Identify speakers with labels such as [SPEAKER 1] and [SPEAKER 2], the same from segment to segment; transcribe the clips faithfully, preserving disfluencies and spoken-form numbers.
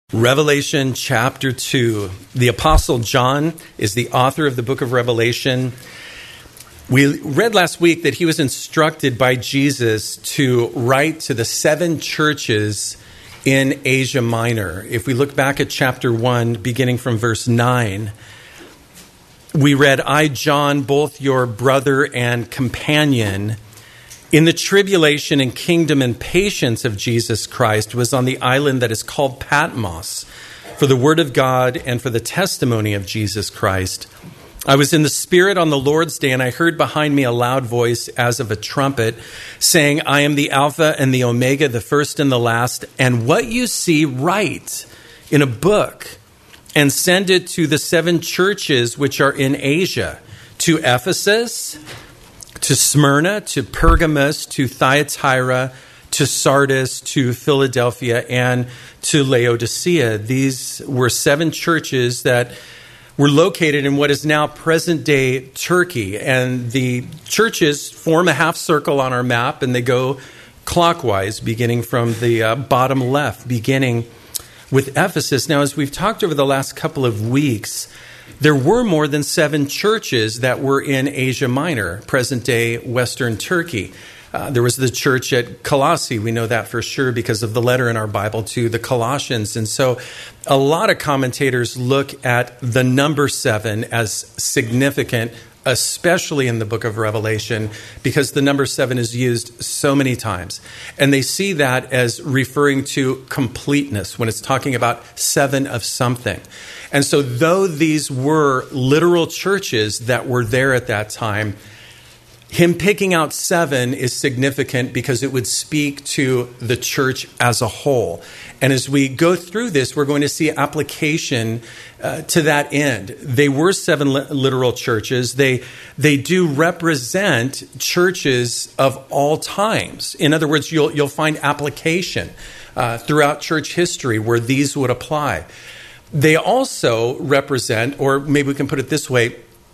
[SPEAKER 1] Revelation chapter two. The Apostle John is the author of the book of Revelation. We read last week that he was instructed by Jesus to write to the seven churches in Asia Minor. If we look back at chapter one, beginning from verse nine, we read, I, John, both your brother and companion, in the tribulation and kingdom and patience of Jesus Christ, was on the island that is called Patmos for the word of God and for the testimony of Jesus Christ. I was in the Spirit on the Lord's day, and I heard behind me a loud voice as of a trumpet, saying, I am the Alpha and the Omega, the first and the last, and what you see write in a book, and send it to the seven churches which are in Asia, to Ephesus, to Smyrna, to Pergamos, to Thyatira, to Sardis, to Philadelphia, and to Laodicea. These were seven churches that were located in what is now present-day Turkey. And the churches form a half circle on our map, and they go clockwise, beginning from the uh, bottom left, beginning with Ephesus. Now, as we've talked over the last couple of weeks, there were more than seven churches that were in Asia Minor, present-day Western Turkey. Uh, there was the church at Colossae. We know that for sure because of the letter in our Bible to the Colossians. And so a lot of commentators look at the number seven as significant, especially in the book of Revelation, because the number seven is used so many times. And they see that as referring to completeness when it's talking about seven of something. And so though these were literal churches that were there at that time, him picking out seven is significant because it would speak to the church as a whole. And as we go through this, we're going to see application uh, to that end. They were seven li- literal churches. They they do represent churches of all times. In other words, you'll you'll find application uh, throughout church history where these would apply. They also represent, or maybe we can put it this way,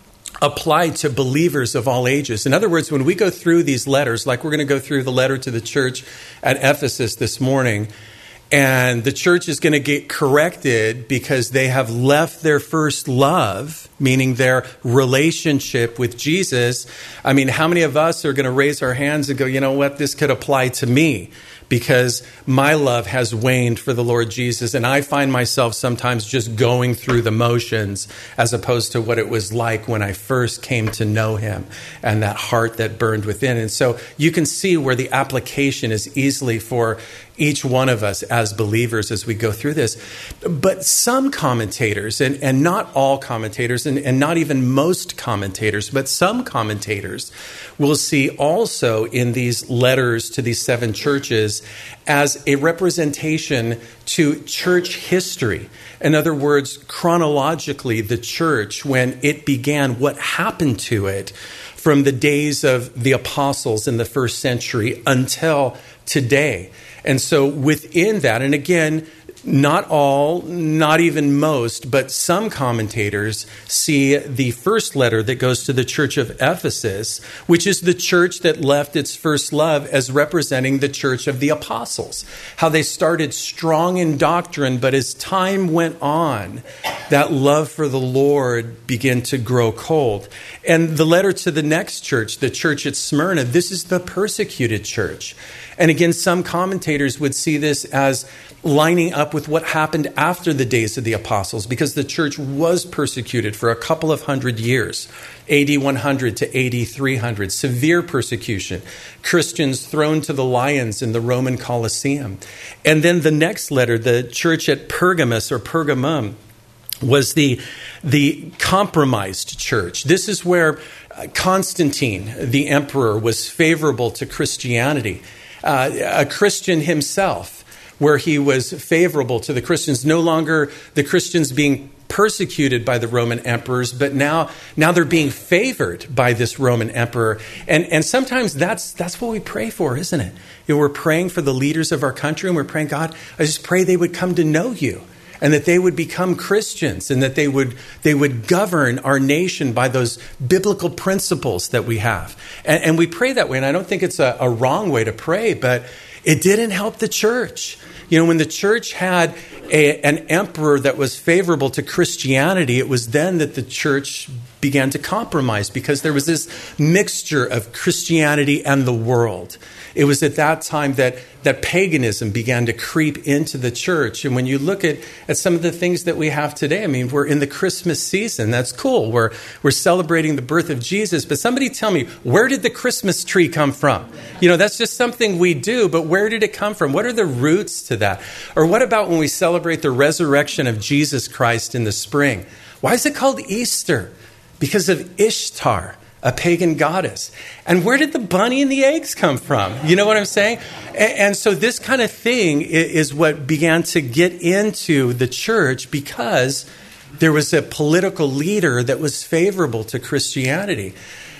[SPEAKER 1] apply to believers of all ages. In other words, when we go through these letters, like we're going to go through the letter to the church at Ephesus this morning, and the church is going to get corrected because they have left their first love, meaning their relationship with Jesus. I mean, how many of us are going to raise our hands and go, you know what, this could apply to me? Because my love has waned for the Lord Jesus, and I find myself sometimes just going through the motions as opposed to what it was like when I first came to know him and that heart that burned within. And so you can see where the application is easily for each one of us as believers as we go through this. But some commentators, and, and not all commentators, and, and not even most commentators, but some commentators will see also in these letters to these seven churches as a representation to church history. In other words, chronologically, the church, when it began, what happened to it from the days of the apostles in the first century until today. And so within that, and again, not all, not even most, but some commentators see the first letter that goes to the church of Ephesus, which is the church that left its first love, as representing the church of the apostles. How they started strong in doctrine, but as time went on, that love for the Lord began to grow cold. And the letter to the next church, the church at Smyrna, this is the persecuted church. And again, some commentators would see this as lining up with what happened after the days of the apostles, because the church was persecuted for a couple of hundred years, A D one hundred to A D three hundred, severe persecution, Christians thrown to the lions in the Roman Colosseum. And then the next letter, the church at Pergamos or Pergamum, was the, the compromised church. This is where Constantine, the emperor, was favorable to Christianity. Uh, a Christian himself, where he was favorable to the Christians, no longer the Christians being persecuted by the Roman emperors, but now now they're being favored by this Roman emperor. And and sometimes that's that's what we pray for, isn't it? You know, we're praying for the leaders of our country, and we're praying, God, I just pray they would come to know you, and that they would become Christians, and that they would they would govern our nation by those biblical principles that we have. And, and we pray that way, and I don't think it's a, a wrong way to pray, but It didn't help the church. You know, when the church had a, an emperor that was favorable to Christianity, it was then that the church began to compromise because there was this mixture of Christianity and the world. It was at that time that, that paganism began to creep into the church. And when you look at, at some of the things that we have today, I mean, we're in the Christmas season. That's cool. We're, we're celebrating the birth of Jesus. But somebody tell me, where did the Christmas tree come from? You know, that's just something we do, but where did it come from? What are the roots to that? Or what about when we celebrate the resurrection of Jesus Christ in the spring? Why is it called Easter? Because of Ishtar, a pagan goddess. And where did the bunny and the eggs come from? You know what I'm saying? And, and so this kind of thing is what began to get into the church because there was a political leader that was favorable to Christianity.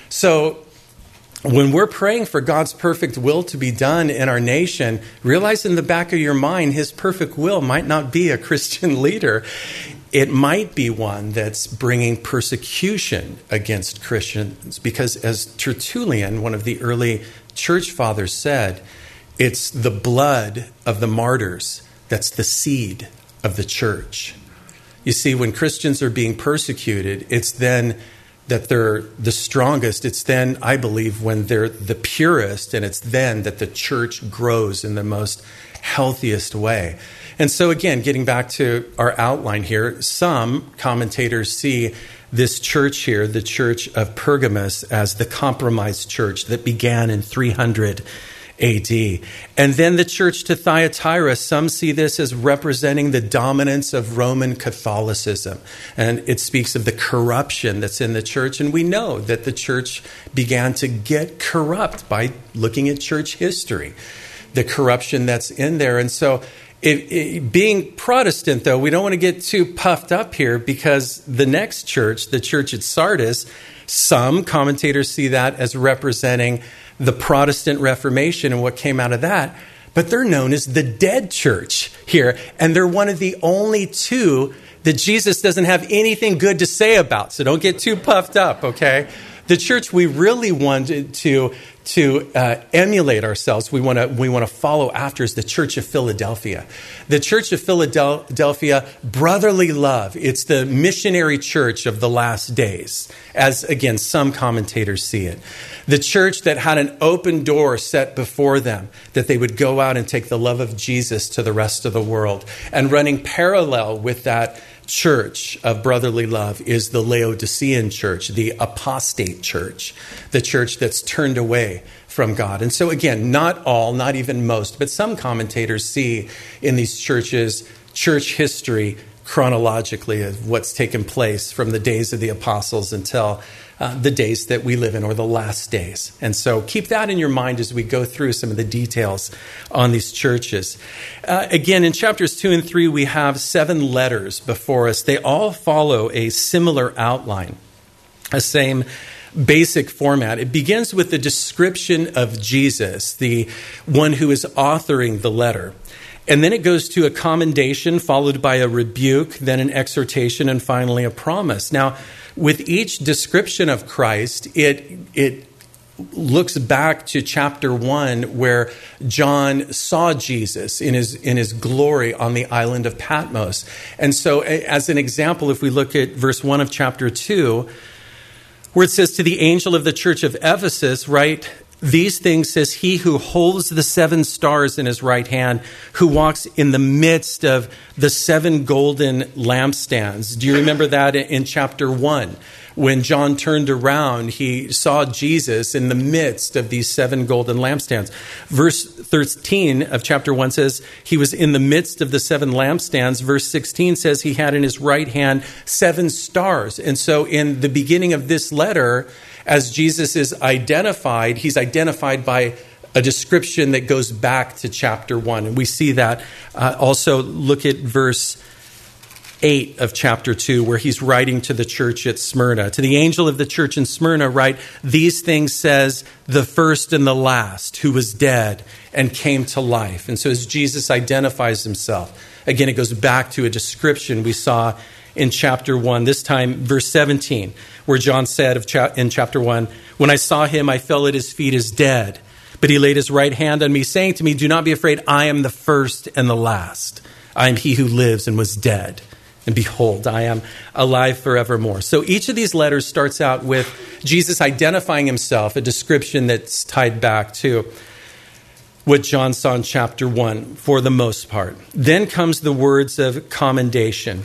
[SPEAKER 1] So when we're praying for God's perfect will to be done in our nation, realize in the back of your mind, his perfect will might not be a Christian leader. It might be one that's bringing persecution against Christians because, as Tertullian, one of the early church fathers, said, it's the blood of the martyrs that's the seed of the church. You see, when Christians are being persecuted, it's then that they're the strongest. It's then, I believe, when they're the purest, and it's then that the church grows in the most healthiest way. And so again, getting back to our outline here, some commentators see this church here, the church of Pergamos, as the compromised church that began in three hundred A D. And then the church to Thyatira, some see this as representing the dominance of Roman Catholicism. And it speaks of the corruption that's in the church. And we know that the church began to get corrupt by looking at church history, the corruption that's in there. And so It, it, being Protestant, though, we don't want to get too puffed up here because the next church, the church at Sardis, some commentators see that as representing the Protestant Reformation and what came out of that. But they're known as the dead church here. And they're one of the only two that Jesus doesn't have anything good to say about. So don't get too puffed up, okay? The church we really wanted to to uh, emulate ourselves, we want to we want to follow after, is the Church of Philadelphia. The Church of Philadelphia, brotherly love. It's the missionary church of the last days, as again some commentators see it. The church that had an open door set before them, that they would go out and take the love of Jesus to the rest of the world. And running parallel with that church of brotherly love is the Laodicean church, the apostate church, the church that's turned away from God. And so again, not all, not even most, but some commentators see in these churches church history chronologically of what's taken place from the days of the apostles until uh, the days that we live in, or the last days. And so keep that in your mind as we go through some of the details on these churches. Uh, again, in chapters two and three, we have seven letters before us. They all follow a similar outline, a same basic format. It begins with the description of Jesus, the one who is authoring the letter. And then it goes to a commendation, followed by a rebuke, then an exhortation, and finally a promise. Now, with each description of Christ, it it looks back to chapter one, where John saw Jesus in his in his glory on the island of Patmos. And so, as an example, if we look at verse one of chapter two, where it says, to the angel of the church of Ephesus, write these things, says he who holds the seven stars in his right hand, who walks in the midst of the seven golden lampstands. Do you remember that in chapter one? When John turned around, he saw Jesus in the midst of these seven golden lampstands. Verse thirteen of chapter one says he was in the midst of the seven lampstands. Verse sixteen says he had in his right hand seven stars. And so in the beginning of this letter, as Jesus is identified, he's identified by a description that goes back to chapter one. And we see that uh, also. Look at verse eight of chapter two, where he's writing to the church at Smyrna. To the angel of the church in Smyrna, write, these things says the first and the last, who was dead and came to life. And so as Jesus identifies himself, again, it goes back to a description we saw in chapter one, this time verse seventeen, where John said of cha- in chapter one, when I saw him, I fell at his feet as dead. But he laid his right hand on me, saying to me, do not be afraid. I am the first and the last. I am he who lives and was dead. And behold, I am alive forevermore. So each of these letters starts out with Jesus identifying himself, a description that's tied back to what John saw in chapter one for the most part. Then comes the words of commendation.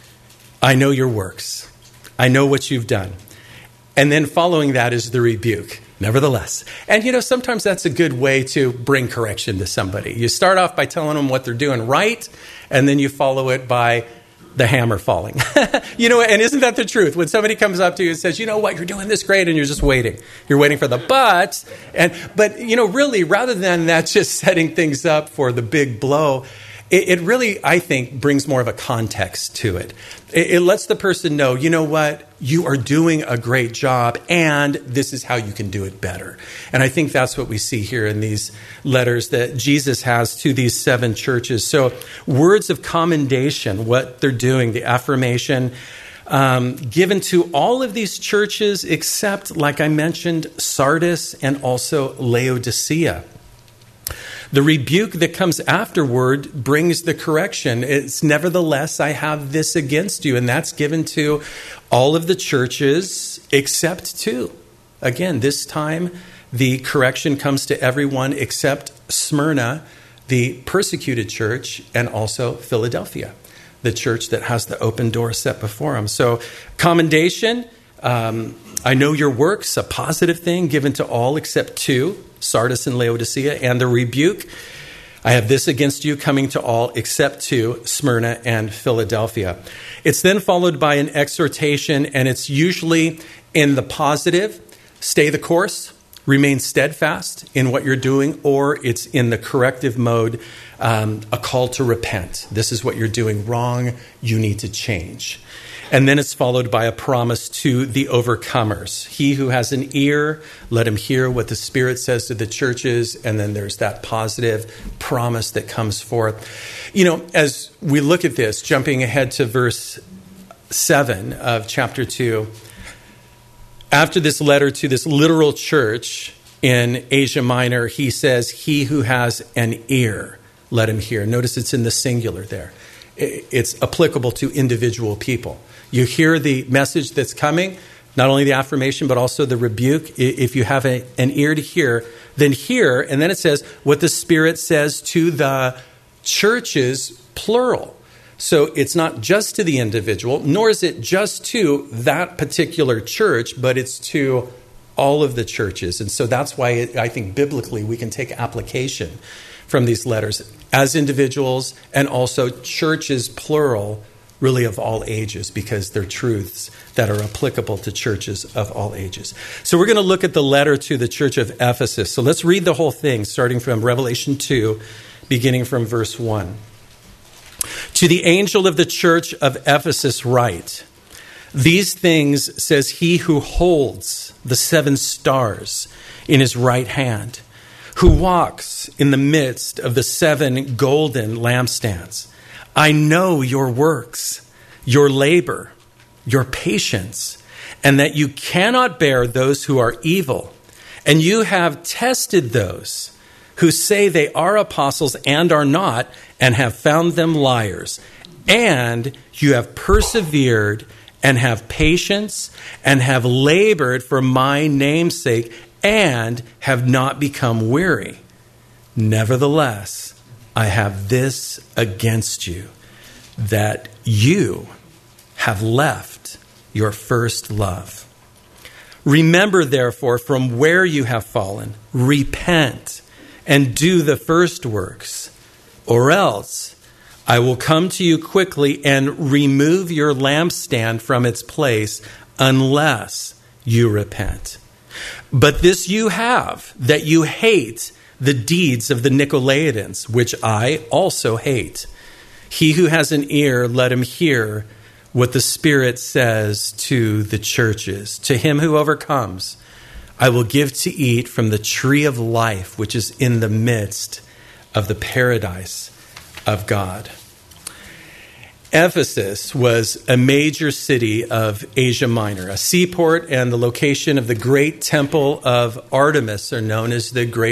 [SPEAKER 1] I know your works. I know what you've done. And then following that is the rebuke. Nevertheless. And, you know, sometimes that's a good way to bring correction to somebody. You start off by telling them what they're doing right, and then you follow it by the hammer falling. You know, and isn't that the truth? When somebody comes up to you and says, you know what, you're doing this great, and you're just waiting. You're waiting for the but. And, but, you know, really, rather than that just setting things up for the big blow, it, it really, I think, brings more of a context to it. it. It lets the person know, you know what, you are doing a great job, and this is how you can do it better. And I think that's what we see here in these letters that Jesus has to these seven churches. So words of commendation, what they're doing, the affirmation um, given to all of these churches except, like I mentioned, Sardis and also Laodicea. The rebuke that comes afterward brings the correction. It's nevertheless, I have this against you. And that's given to all of the churches except two. Again, this time the correction comes to everyone except Smyrna, the persecuted church, and also Philadelphia, the church that has the open door set before them. So commendation, um, I know your works, a positive thing given to all except two, Sardis and Laodicea, and the rebuke, I have this against you, coming to all except to Smyrna and Philadelphia. It's then followed by an exhortation, and it's usually in the positive, stay the course, remain steadfast in what you're doing, or it's in the corrective mode, um, a call to repent. This is what you're doing wrong, you need to change. And then it's followed by a promise to the overcomers. He who has an ear, let him hear what the Spirit says to the churches. And then there's that positive promise that comes forth. You know, as we look at this, jumping ahead to verse seven of chapter two, after this letter to this literal church in Asia Minor, he says, he who has an ear, let him hear. Notice it's in the singular there. It's applicable to individual people. You hear the message that's coming, not only the affirmation, but also the rebuke. If you have a, an ear to hear, then hear. And then it says what the Spirit says to the churches, plural. So it's not just to the individual, nor is it just to that particular church, but it's to all of the churches. And so that's why it, I think biblically we can take application from these letters as individuals and also churches, plural, really of all ages, because they're truths that are applicable to churches of all ages. So we're going to look at the letter to the church of Ephesus. So let's read the whole thing, starting from Revelation two, beginning from verse one. To the angel of the church of Ephesus write, these things says he who holds the seven stars in his right hand, who walks in the midst of the seven golden lampstands. I know your works, your labor, your patience, and that you cannot bear those who are evil. And you have tested those who say they are apostles and are not, and have found them liars. And you have persevered and have patience and have labored for my name's sake and have not become weary. Nevertheless, I have this against you, that you have left your first love. Remember, therefore, from where you have fallen, repent and do the first works, or else I will come to you quickly and remove your lampstand from its place unless you repent. But this you have, that you hate the deeds of the Nicolaitans, which I also hate. He who has an ear, let him hear what the Spirit says to the churches. To him who overcomes, I will give to eat from the tree of life, which is in the midst of the paradise of God. Ephesus was a major city of Asia Minor. A seaport and the location of the great temple of Artemis are known as the Great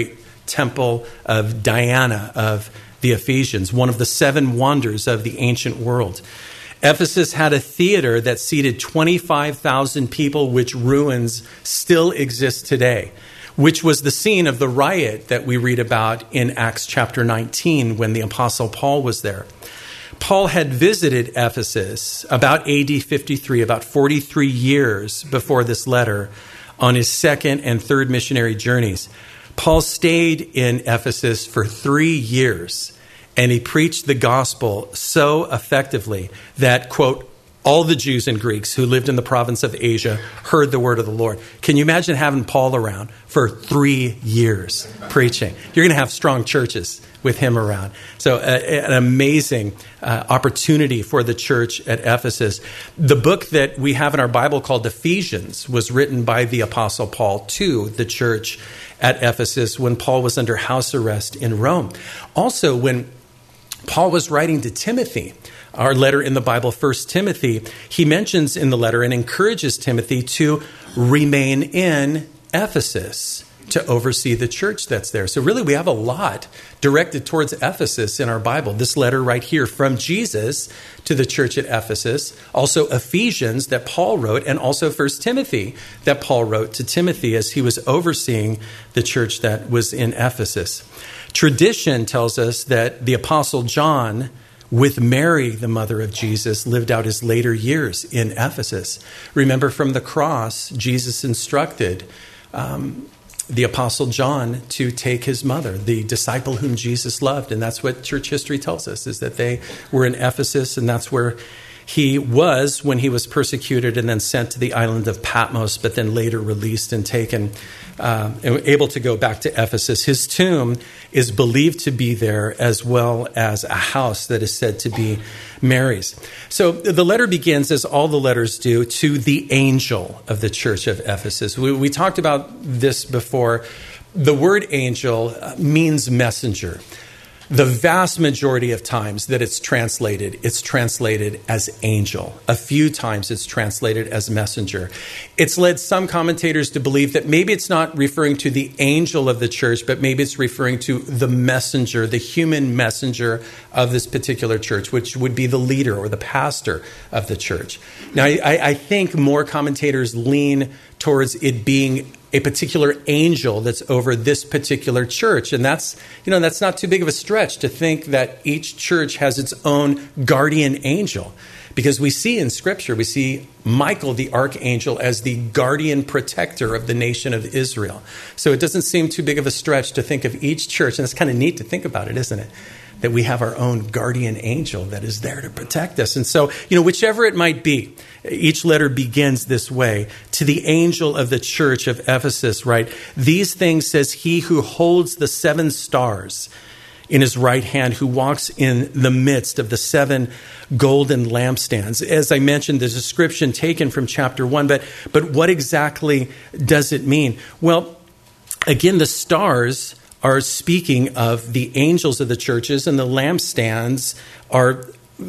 [SPEAKER 1] temple of Diana of the Ephesians, one of the seven wonders of the ancient world. Ephesus had a theater that seated twenty-five thousand people, which ruins still exist today, which was the scene of the riot that we read about in Acts chapter nineteen when the Apostle Paul was there. Paul had visited Ephesus about A D fifty-three, about forty-three years before this letter, on his second and third missionary journeys. Paul stayed in Ephesus for three years, and he preached the gospel so effectively that, quote, all the Jews and Greeks who lived in the province of Asia heard the word of the Lord. Can you imagine having Paul around for three years preaching? You're going to have strong churches with him around. So uh, an amazing uh, opportunity for the church at Ephesus. The book that we have in our Bible called Ephesians was written by the Apostle Paul to the church at Ephesus when Paul was under house arrest in Rome. Also, when Paul was writing to Timothy, our letter in the Bible, First Timothy, he mentions in the letter and encourages Timothy to remain in Ephesus to oversee the church that's there. So really, we have a lot directed towards Ephesus in our Bible. This letter right here from Jesus to the church at Ephesus, also Ephesians that Paul wrote, and also First Timothy that Paul wrote to Timothy as he was overseeing the church that was in Ephesus. Tradition tells us that the Apostle John, with Mary, the mother of Jesus, lived out his later years in Ephesus. Remember, from the cross, Jesus instructed um, the Apostle John to take his mother, the disciple whom Jesus loved. And that's what church history tells us, is that they were in Ephesus, and that's where he was when he was persecuted and then sent to the island of Patmos, but then later released and taken, uh, and able to go back to Ephesus. His tomb is believed to be there, as well as a house that is said to be Mary's. So the letter begins, as all the letters do, to the angel of the church of Ephesus. We, we talked about this before. The word angel means messenger. The vast majority of times that it's translated, it's translated as angel. A few times it's translated as messenger. It's led some commentators to believe that maybe it's not referring to the angel of the church, but maybe it's referring to the messenger, the human messenger of this particular church, which would be the leader or the pastor of the church. Now, I, I think more commentators lean towards it being a particular angel that's over this particular church. And that's, you know, that's not too big of a stretch to think that each church has its own guardian angel. Because we see in Scripture, we see Michael, the archangel, as the guardian protector of the nation of Israel. So it doesn't seem too big of a stretch to think of each church, and it's kind of neat to think about it, isn't it? That we have our own guardian angel that is there to protect us. And so, you know, whichever it might be, each letter begins this way. To the angel of the church of Ephesus, right? These things says he who holds the seven stars in his right hand, who walks in the midst of the seven golden lampstands. As I mentioned, the description taken from chapter one, but, but what exactly does it mean? Well, again, the stars are speaking of the angels of the churches, and the lampstands are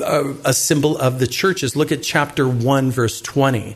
[SPEAKER 1] a symbol of the churches. Look at chapter one, verse twenty,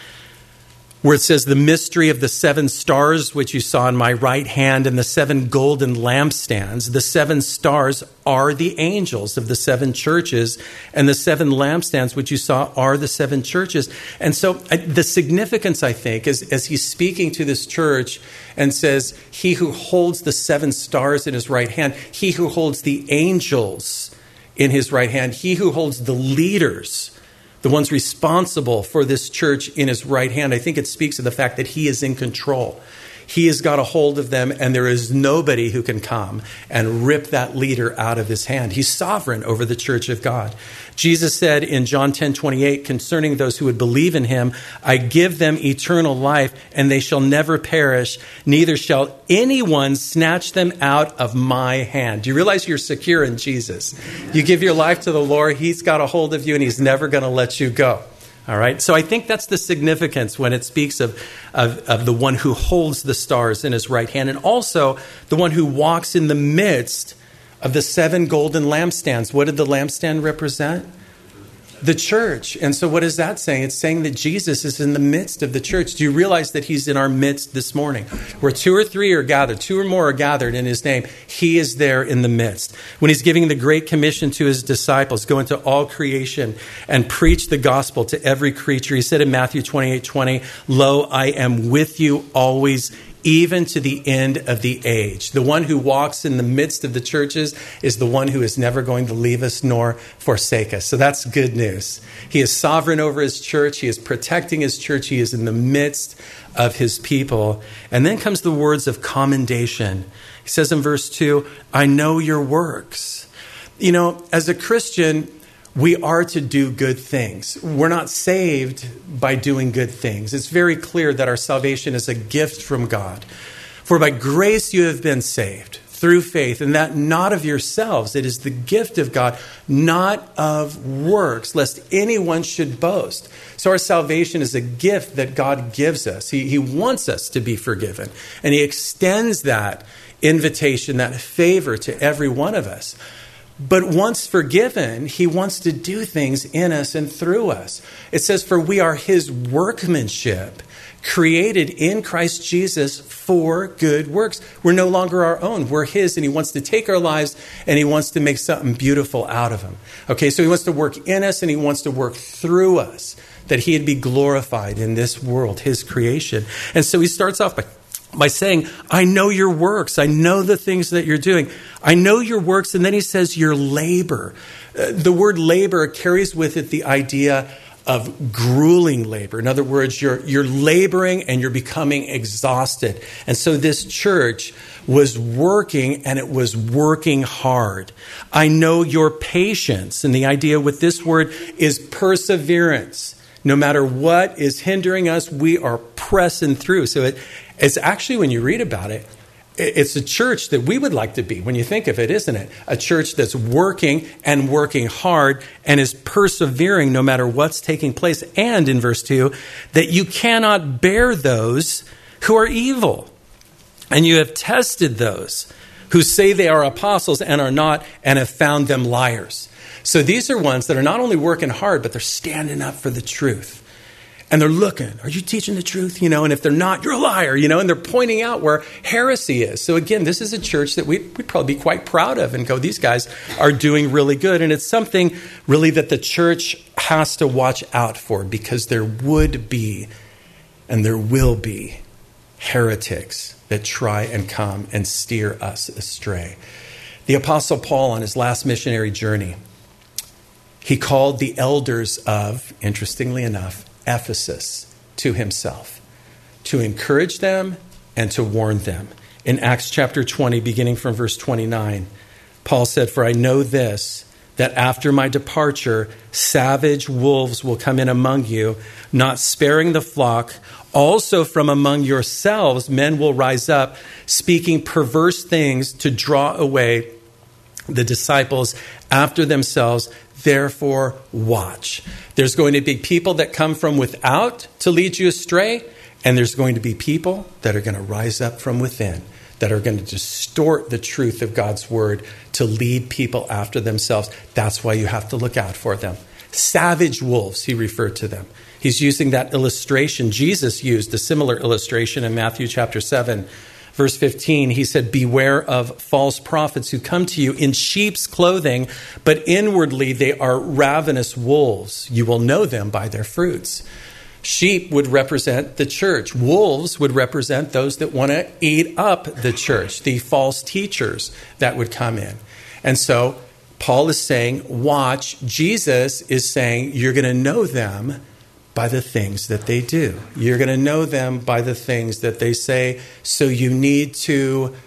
[SPEAKER 1] where it says, the mystery of the seven stars, which you saw in my right hand, and the seven golden lampstands. The seven stars are the angels of the seven churches, and the seven lampstands, which you saw, are the seven churches. And so the significance, I think, is as he's speaking to this church and says, he who holds the seven stars in his right hand, he who holds the angels in his right hand, he who holds the leaders, the ones responsible for this church in his right hand. I think it speaks of the fact that he is in control. He has got a hold of them, and there is nobody who can come and rip that leader out of his hand. He's sovereign over the church of God. Jesus said in John ten twenty-eight, concerning those who would believe in him, I give them eternal life, and they shall never perish, neither shall anyone snatch them out of my hand. Do you realize you're secure in Jesus? You give your life to the Lord, he's got a hold of you, and he's never going to let you go. All right. So I think that's the significance when it speaks of, of, of the one who holds the stars in his right hand, and also the one who walks in the midst of the seven golden lampstands. What did the lampstand represent? The church. And so what is that saying? It's saying that Jesus is in the midst of the church. Do you realize that he's in our midst this morning? Where two or three are gathered, two or more are gathered in his name, he is there in the midst. When he's giving the Great Commission to his disciples, go into all creation and preach the gospel to every creature. He said in Matthew twenty-eight twenty, "Lo, I am with you always, even to the end of the age." The one who walks in the midst of the churches is the one who is never going to leave us nor forsake us. So that's good news. He is sovereign over his church. He is protecting his church. He is in the midst of his people. And then comes the words of commendation. He says in verse two, "I know your works." You know, as a Christian, we are to do good things. We're not saved by doing good things. It's very clear that our salvation is a gift from God. For by grace you have been saved through faith, and that not of yourselves. It is the gift of God, not of works, lest anyone should boast. So our salvation is a gift that God gives us. He, he wants us to be forgiven, and he extends that invitation, that favor to every one of us. But once forgiven, he wants to do things in us and through us. It says, "For we are his workmanship, created in Christ Jesus for good works." We're no longer our own. We're his, and he wants to take our lives and he wants to make something beautiful out of them. Okay, so he wants to work in us and he wants to work through us, that he'd be glorified in this world, his creation. And so he starts off by by saying, "I know your works. I know the things that you're doing. I know your works." And then he says, "Your labor." Uh, the word labor carries with it the idea of grueling labor. In other words, you're, you're laboring and you're becoming exhausted. And so this church was working, and it was working hard. "I know your patience." And the idea with this word is perseverance. No matter what is hindering us, we are pressing through. So it, it's actually, when you read about it, it's a church that we would like to be when you think of it, isn't it? A church that's working and working hard and is persevering no matter what's taking place. And in verse two, that you cannot bear those who are evil. And you have tested those who say they are apostles and are not, and have found them liars. So these are ones that are not only working hard, but they're standing up for the truth. And they're looking, are you teaching the truth? You know, and if they're not, you're a liar, you know, and they're pointing out where heresy is. So again, this is a church that we, we'd probably be quite proud of and go, these guys are doing really good. And it's something really that the church has to watch out for, because there would be and there will be heretics that try and come and steer us astray. The Apostle Paul, on his last missionary journey, he called the elders of, interestingly enough, Ephesus to himself, to encourage them and to warn them. In Acts chapter twenty, beginning from verse twenty-nine, Paul said, "For I know this, that after my departure, savage wolves will come in among you, not sparing the flock. Also from among yourselves, men will rise up, speaking perverse things to draw away the disciples after themselves. Therefore, watch." There's going to be people that come from without to lead you astray, and there's going to be people that are going to rise up from within, that are going to distort the truth of God's word to lead people after themselves. That's why you have to look out for them. Savage wolves, he referred to them. He's using that illustration. Jesus used a similar illustration in Matthew chapter seven. Verse fifteen, he said, "Beware of false prophets who come to you in sheep's clothing, but inwardly they are ravenous wolves. You will know them by their fruits." Sheep would represent the church. Wolves would represent those that want to eat up the church, the false teachers that would come in. And so Paul is saying, watch. Jesus is saying, you're going to know them by the things that they do. You're going to know them by the things that they say. So you need to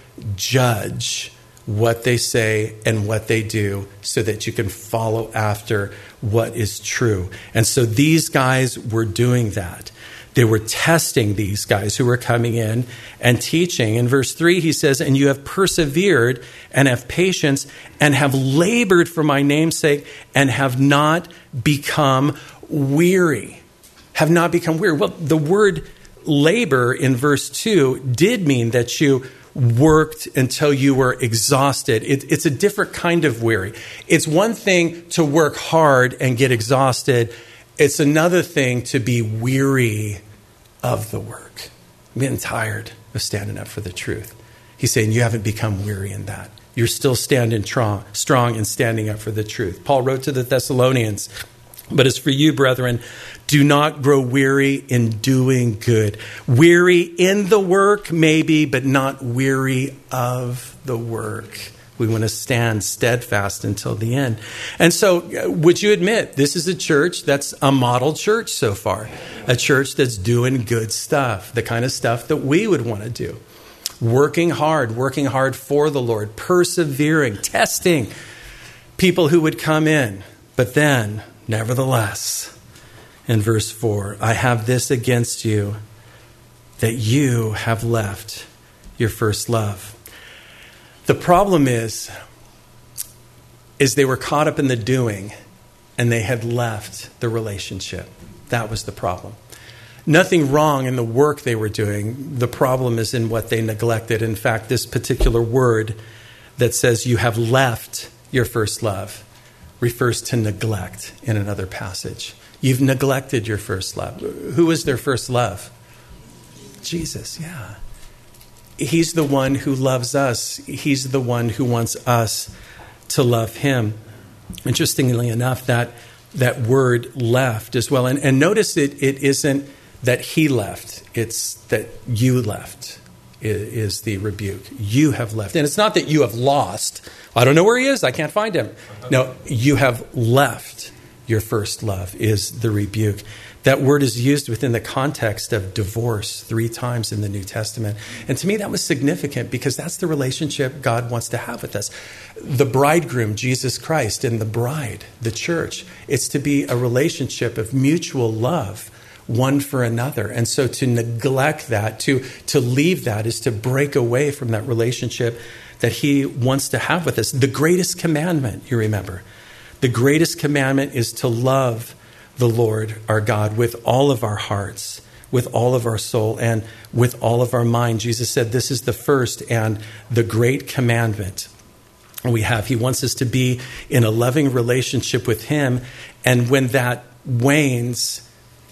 [SPEAKER 1] judge what they say and what they do so that you can follow after what is true. And so these guys were doing that. They were testing these guys who were coming in and teaching. In verse three, he says, "And you have persevered and have patience and have labored for my name's sake and have not become weary." Have not become weary. Well, the word labor in verse two did mean that you worked until you were exhausted. It, it's a different kind of weary. It's one thing to work hard and get exhausted. It's another thing to be weary of the work. I'm getting tired of standing up for the truth. He's saying you haven't become weary in that. You're still standing strong, strong and standing up for the truth. Paul wrote to the Thessalonians, but as for you, brethren, do not grow weary in doing good. Weary in the work, maybe, but not weary of the work. We want to stand steadfast until the end. And so, would you admit, this is a church that's a model church so far. A church that's doing good stuff, the kind of stuff that we would want to do. Working hard, working hard for the Lord, persevering, testing people who would come in. But then, nevertheless, in verse four, I have this against you, that you have left your first love. The problem is, is they were caught up in the doing and they had left the relationship. That was the problem. Nothing wrong in the work they were doing. The problem is in what they neglected. In fact, this particular word that says you have left your first love refers to neglect in another passage. You've neglected your first love. Who was their first love? Jesus, yeah. He's the one who loves us. He's the one who wants us to love him. Interestingly enough, that that word left as well. And, and notice it, it isn't that he left. It's that you left is, is the rebuke. You have left. And it's not that you have lost. I don't know where he is. I can't find him. No, you have left your first love is the rebuke. That word is used within the context of divorce three times in the New Testament. And to me, that was significant because that's the relationship God wants to have with us. The bridegroom, Jesus Christ, and the bride, the church, it's to be a relationship of mutual love, one for another. And so to neglect that, to, to leave that, is to break away from that relationship that he wants to have with us. The greatest commandment, you remember, the greatest commandment is to love the Lord our God with all of our hearts, with all of our soul, and with all of our mind. Jesus said this is the first and the great commandment we have. He wants us to be in a loving relationship with him. And when that wanes,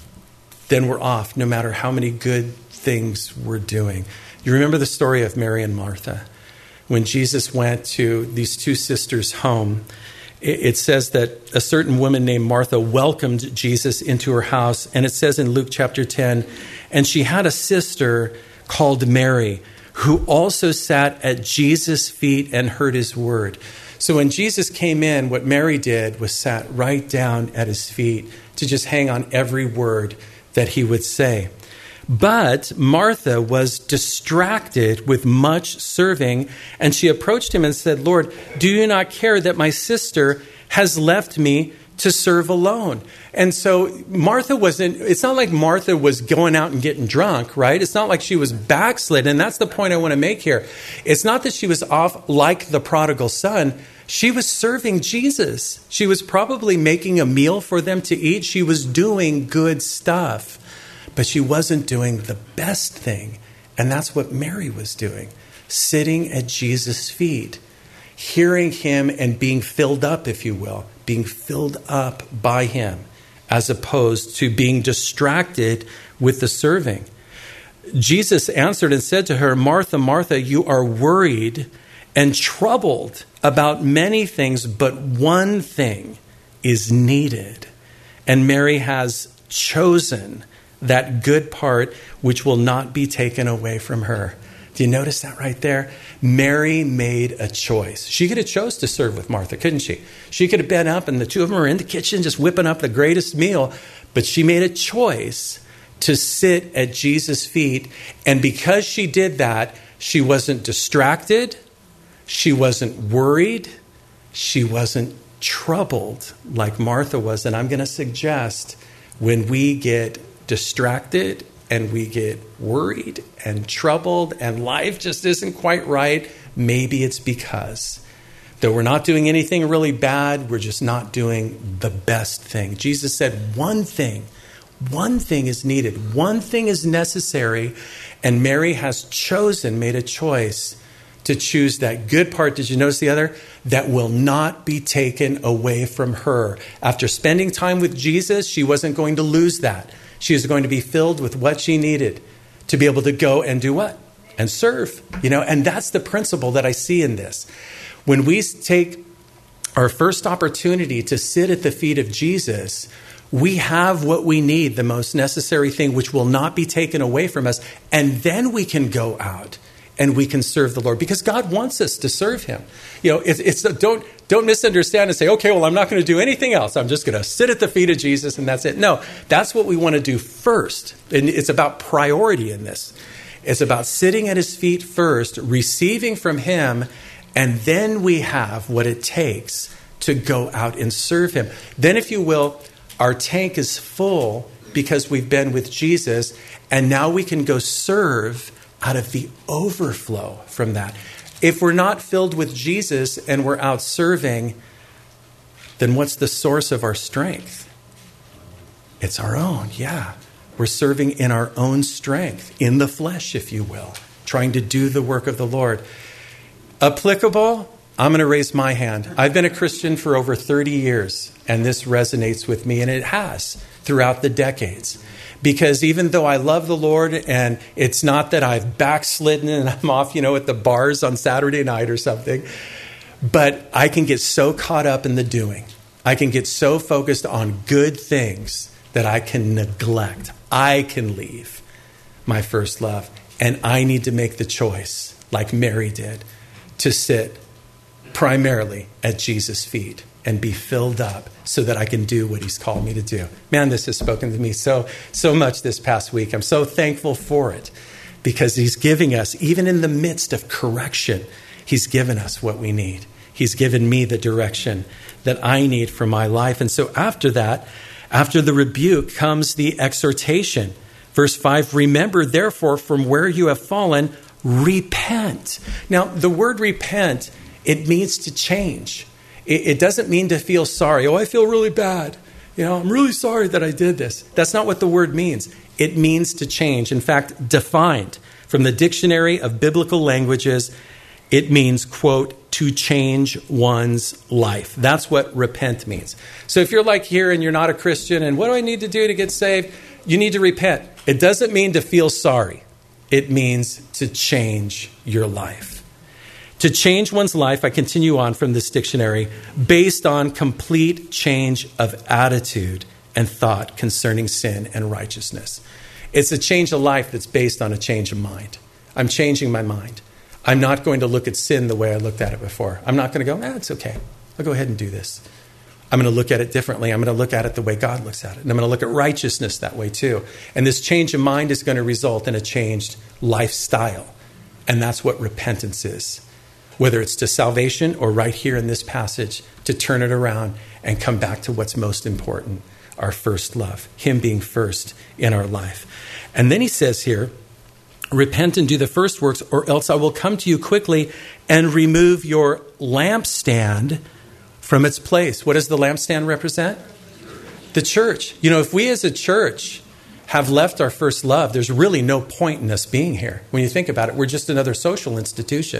[SPEAKER 1] then we're off, no matter how many good things we're doing. You remember the story of Mary and Martha. When Jesus went to these two sisters' home, it says that a certain woman named Martha welcomed Jesus into her house. And it says in Luke chapter ten, and she had a sister called Mary, who also sat at Jesus' feet and heard his word. So when Jesus came in, what Mary did was sat right down at his feet to just hang on every word that he would say. But Martha was distracted with much serving, and she approached him and said, Lord, do you not care that my sister has left me to serve alone? And so Martha wasn't, it's not like Martha was going out and getting drunk, right? It's not like she was backslid. And that's the point I want to make here. It's not that she was off like the prodigal son. She was serving Jesus. She was probably making a meal for them to eat. She was doing good stuff. But she wasn't doing the best thing. And that's what Mary was doing. Sitting at Jesus' feet, hearing him and being filled up, if you will, being filled up by him, as opposed to being distracted with the serving. Jesus answered and said to her, Martha, Martha, you are worried and troubled about many things, but one thing is needed. And Mary has chosen that good part which will not be taken away from her. Do you notice that right there? Mary made a choice. She could have chose to serve with Martha, couldn't she? She could have been up and the two of them were in the kitchen just whipping up the greatest meal. But she made a choice to sit at Jesus' feet. And because she did that, she wasn't distracted. She wasn't worried. She wasn't troubled like Martha was. And I'm going to suggest when we get distracted and we get worried and troubled and life just isn't quite right, maybe it's because though we're not doing anything really bad, we're just not doing the best thing. Jesus said one thing, One thing is needed. One thing is necessary. And Mary has chosen, made a choice to choose that good part. Did you notice the other? That will not be taken away from her. After spending time with Jesus, she wasn't going to lose that. She was going to be filled with what she needed to be able to go and do what? And serve. You know, and that's the principle that I see in this. When we take our first opportunity to sit at the feet of Jesus, we have what we need, the most necessary thing, which will not be taken away from us. And then we can go out and we can serve the Lord, because God wants us to serve him. You know, it's, it's don't don't misunderstand and say, okay, well, I'm not going to do anything else. I'm just going to sit at the feet of Jesus and that's it. No, that's what we want to do first. And it's about priority in this. It's about sitting at his feet first, receiving from him, and then we have what it takes to go out and serve him. Then, if you will, our tank is full because we've been with Jesus, and now we can go serve out of the overflow from that. If we're not filled with Jesus and we're out serving, then what's the source of our strength? It's our own, yeah. We're serving in our own strength, in the flesh, if you will, trying to do the work of the Lord. Applicable? I'm going to raise my hand. I've been a Christian for over thirty years, and this resonates with me, and it has throughout the decades. Because even though I love the Lord, and it's not that I've backslidden and I'm off, you know, at the bars on Saturday night or something, but I can get so caught up in the doing. I can get so focused on good things that I can neglect. I can leave my first love. And I need to make the choice, like Mary did, to sit primarily at Jesus' feet and be filled up so that I can do what he's called me to do. Man, this has spoken to me so, so much this past week. I'm so thankful for it, because he's giving us, even in the midst of correction, he's given us what we need. He's given me the direction that I need for my life. And so after that, after the rebuke comes the exhortation. Verse five, remember, therefore, from where you have fallen, repent. Now, the word repent, it means to change. It doesn't mean to feel sorry. Oh, I feel really bad. You know, I'm really sorry that I did this. That's not what the word means. It means to change. In fact, defined from the Dictionary of Biblical Languages, it means, quote, to change one's life. That's what repent means. So if you're like here and you're not a Christian, and what do I need to do to get saved? You need to repent. It doesn't mean to feel sorry. It means to change your life. To change one's life, I continue on from this dictionary, based on complete change of attitude and thought concerning sin and righteousness. It's a change of life that's based on a change of mind. I'm changing my mind. I'm not going to look at sin the way I looked at it before. I'm not going to go, eh, it's okay. I'll go ahead and do this. I'm going to look at it differently. I'm going to look at it the way God looks at it. And I'm going to look at righteousness that way too. And this change of mind is going to result in a changed lifestyle. And that's what repentance is. Whether it's to salvation or right here in this passage, to turn it around and come back to what's most important, our first love, him being first in our life. And then he says here, repent and do the first works, or else I will come to you quickly and remove your lampstand from its place. What does the lampstand represent? The church. You know, if we as a church have left our first love, there's really no point in us being here. When you think about it, we're just another social institution.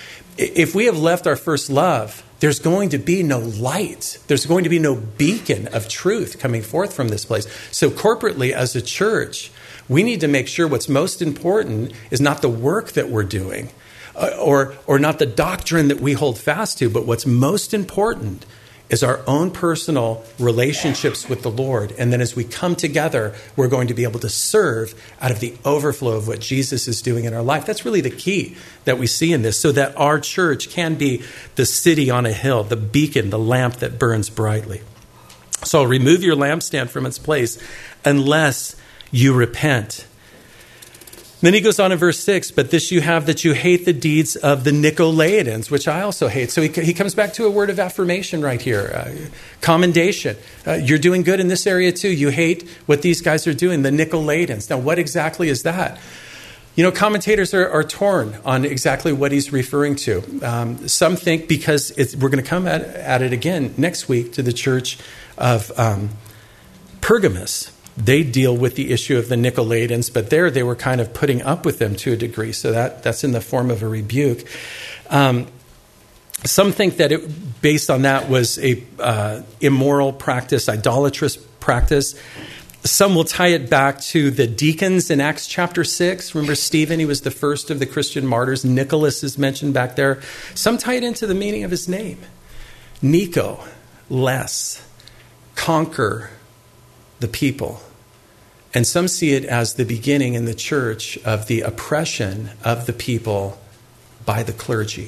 [SPEAKER 1] If we have left our first love, there's going to be no light. There's going to be no beacon of truth coming forth from this place. So corporately, as a church, we need to make sure what's most important is not the work that we're doing uh, or, or not the doctrine that we hold fast to, but what's most important is our own personal relationships with the Lord. And then as we come together, we're going to be able to serve out of the overflow of what Jesus is doing in our life. That's really the key that we see in this, so that our church can be the city on a hill, the beacon, the lamp that burns brightly. So remove your lampstand from its place unless you repent. Then he goes on in verse six, but this you have, that you hate the deeds of the Nicolaitans, which I also hate. So he, he comes back to a word of affirmation right here, uh, commendation. Uh, you're doing good in this area too. You hate what these guys are doing, the Nicolaitans. Now, what exactly is that? You know, commentators are, are torn on exactly what he's referring to. Um, some think, because it's, we're going to come at, at it again next week to the church of um, Pergamos. they deal with the issue of the Nicolaitans, but there they were kind of putting up with them to a degree. So that, that's in the form of a rebuke. Um, some think that it, based on that, was a uh, immoral practice, idolatrous practice. Some will tie it back to the deacons in Acts chapter six. Remember Stephen? He was the first of the Christian martyrs. Nicholas is mentioned back there. Some tie it into the meaning of his name. Nico, less, conquer the people. And some see it as the beginning in the church of the oppression of the people by the clergy.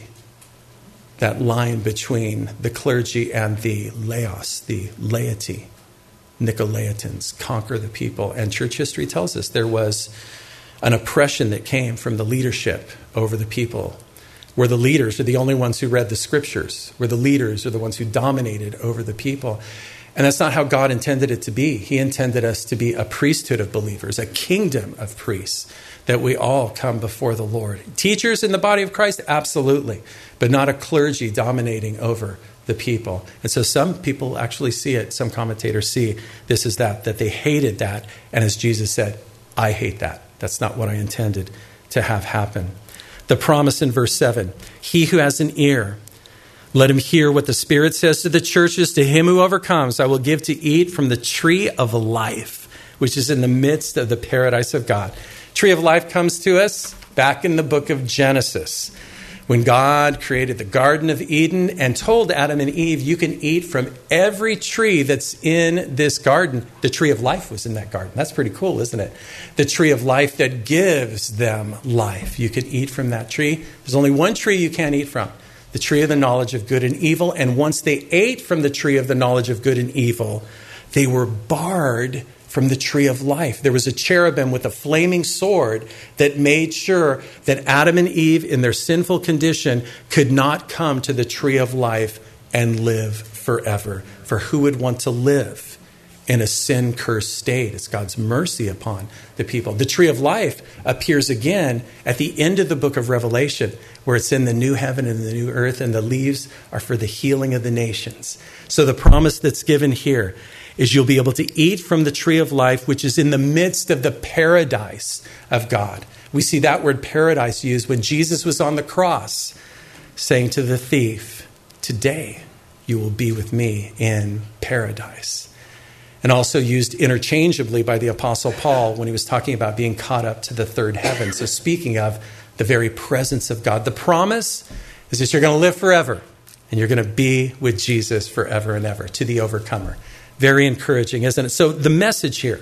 [SPEAKER 1] That line between the clergy and the laos, the laity. Nicolaitans, conquer the people. And church history tells us there was an oppression that came from the leadership over the people, where the leaders are the only ones who read the scriptures, where the leaders are the ones who dominated over the people. And that's not how God intended it to be. He intended us to be a priesthood of believers, a kingdom of priests, that we all come before the Lord. Teachers in the body of Christ, absolutely, but not a clergy dominating over the people. And so some people actually see it, some commentators see this as that, that they hated that. And as Jesus said, I hate that. That's not what I intended to have happen. The promise in verse seven, he who has an ear, let him hear what the Spirit says to the churches. To him who overcomes, I will give to eat from the tree of life, which is in the midst of the paradise of God. Tree of life comes to us back in the book of Genesis, when God created the Garden of Eden and told Adam and Eve, you can eat from every tree that's in this garden. The tree of life was in that garden. That's pretty cool, isn't it? The tree of life that gives them life. You could eat from that tree. There's only one tree you can't eat from, the tree of the knowledge of good and evil. And once they ate from the tree of the knowledge of good and evil, they were barred from the tree of life. There was a cherubim with a flaming sword that made sure that Adam and Eve in their sinful condition could not come to the tree of life and live forever. For who would want to live in a sin-cursed state? It's God's mercy upon the people. The tree of life appears again at the end of the book of Revelation, where it's in the new heaven and the new earth, and the leaves are for the healing of the nations. So the promise that's given here is you'll be able to eat from the tree of life, which is in the midst of the paradise of God. We see that word paradise used when Jesus was on the cross, saying to the thief, today you will be with me in paradise. And also used interchangeably by the Apostle Paul when he was talking about being caught up to the third heaven. So speaking of the very presence of God, the promise is that you're going to live forever and you're going to be with Jesus forever and ever, to the overcomer. Very encouraging, isn't it? So the message here,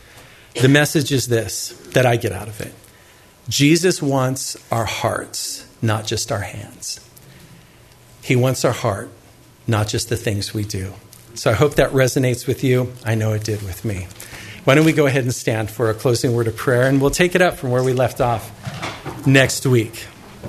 [SPEAKER 1] the message is this, that I get out of it. Jesus wants our hearts, not just our hands. He wants our heart, not just the things we do. So I hope that resonates with you. I know it did with me. Why don't we go ahead and stand for a closing word of prayer, and we'll take it up from where we left off next week.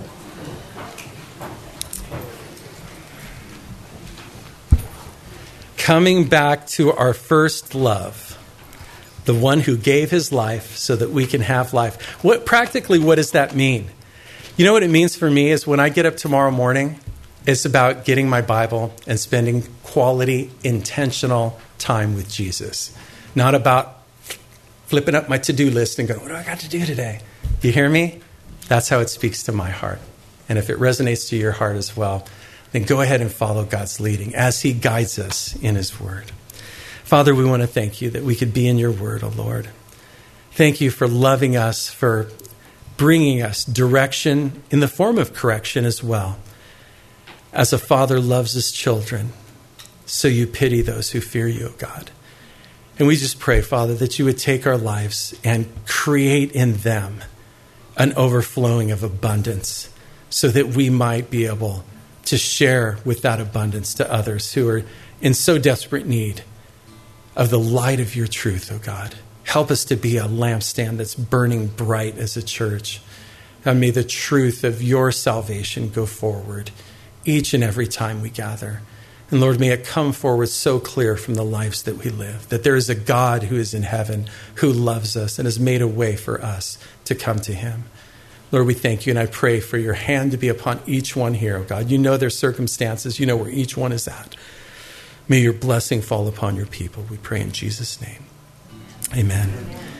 [SPEAKER 1] Coming back to our first love, the one who gave his life so that we can have life. What practically, what does that mean? You know what it means for me is when I get up tomorrow morning, it's about getting my Bible and spending quality, intentional time with Jesus. Not about flipping up my to-do list and going, what do I got to do today? You hear me? That's how it speaks to my heart. And if it resonates to your heart as well, then go ahead and follow God's leading as he guides us in his word. Father, we want to thank you that we could be in your word, O Lord. Thank you for loving us, for bringing us direction in the form of correction as well. As a father loves his children, so you pity those who fear you, O God. And we just pray, Father, that you would take our lives and create in them an overflowing of abundance so that we might be able to share with that abundance to others who are in so desperate need of the light of your truth, oh God. Help us to be a lampstand that's burning bright as a church. And may the truth of your salvation go forward each and every time we gather. And Lord, may it come forward so clear from the lives that we live, that there is a God who is in heaven who loves us and has made a way for us to come to him. Lord, we thank you, and I pray for your hand to be upon each one here, oh God. You know their circumstances. You know where each one is at. May your blessing fall upon your people. We pray in Jesus' name. Amen.